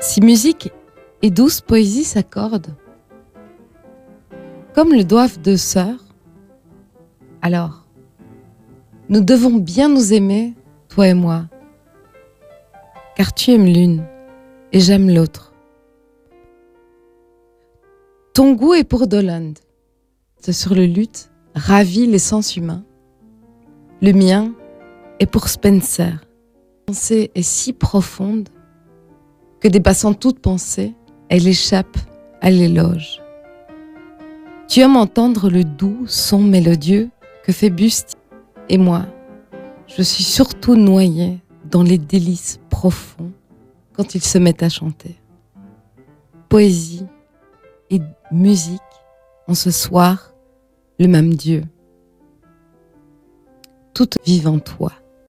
Si musique et douce poésie s'accordent, comme le doivent deux sœurs, alors nous devons bien nous aimer, toi et moi, car tu aimes l'une et j'aime l'autre. Ton goût est pour Doland, sur le luth ravit les sens humains. Le mien est pour Spencer. La pensée est si profonde que dépassant toute pensée, elle échappe à l'éloge. Tu aimes entendre le doux son mélodieux que fait Buste, et moi, je suis surtout noyée dans les délices profonds quand ils se mettent à chanter. Poésie et musique ont ce soir le même Dieu. Tout vive en toi.